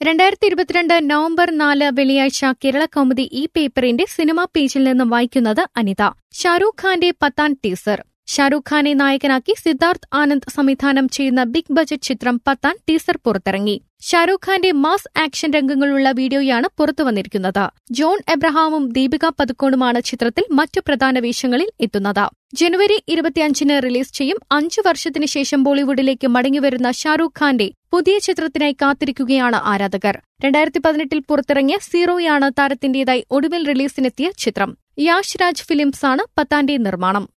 2022 November 4 വെള്ളിയാഴ്ച കേരളകൗമുദി ഈ പേപ്പറിന്റെ സിനിമാ പേജിൽ നിന്നും വായിക്കുന്നത് അനിത. ഷാരൂഖ് ഖാന്റെ പത്താൻ ടീസർ. ഷാരൂഖ് ഖാനെ നായകനാക്കി സിദ്ധാർത്ഥ് ആനന്ദ് സംവിധാനം ചെയ്യുന്ന ബിഗ് ബജറ്റ് ചിത്രം പത്താൻ ടീസർ പുറത്തിറങ്ങി. ഷാരൂഖ് ഖാന്റെ മാസ് ആക്ഷൻ രംഗങ്ങളുള്ള വീഡിയോയാണ് പുറത്തുവന്നിരിക്കുന്നത്. ജോൺ എബ്രഹാമും ദീപിക പദുക്കോണുമാണ് ചിത്രത്തിൽ മറ്റു പ്രധാന വേഷങ്ങളിൽ എത്തുന്നത്. ജനുവരി 25-ന് റിലീസ് ചെയ്യും. 5 വർഷത്തിനു ശേഷം ബോളിവുഡിലേക്ക് മടങ്ങിവരുന്ന ഷാരൂഖ് ഖാന്റെ പുതിയ ചിത്രത്തിനായി കാത്തിരിക്കുകയാണ് ആരാധകർ. 2018-ൽ പുറത്തിറങ്ങിയ സീറോയാണ് താരത്തിന്റേതായി ഒടുവിൽ റിലീസിനെത്തിയ ചിത്രം. യാഷ് രാജ് ഫിലിംസാണ് പത്താന്റെ നിർമ്മാണം.